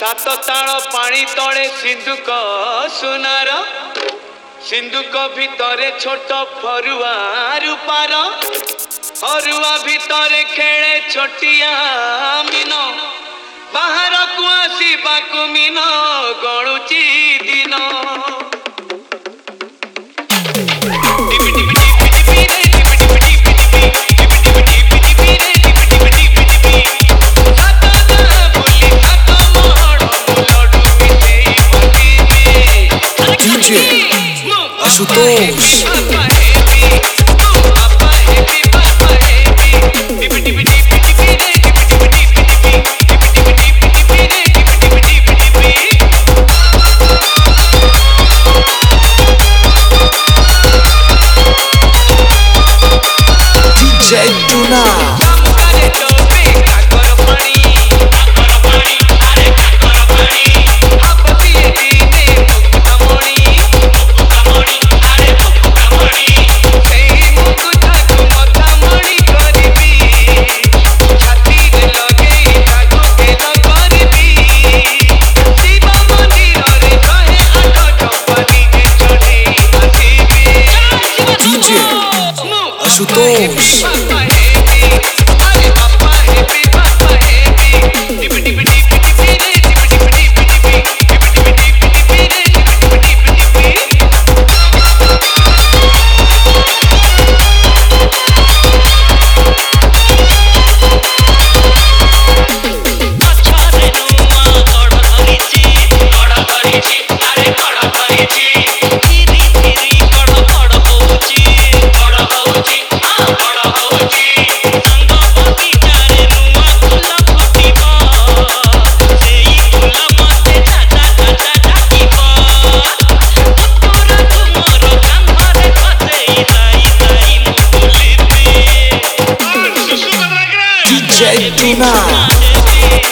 सात ताल पानी तले सिंधुक सुनार सिंधुक भितरे छोट फरुआ रूपार फरुआ भितरे खेले छोटिया मीन बाहर को आसवाक मीन गणुची दिन Ajutos DJ Tuna Ajutos DJ Tuna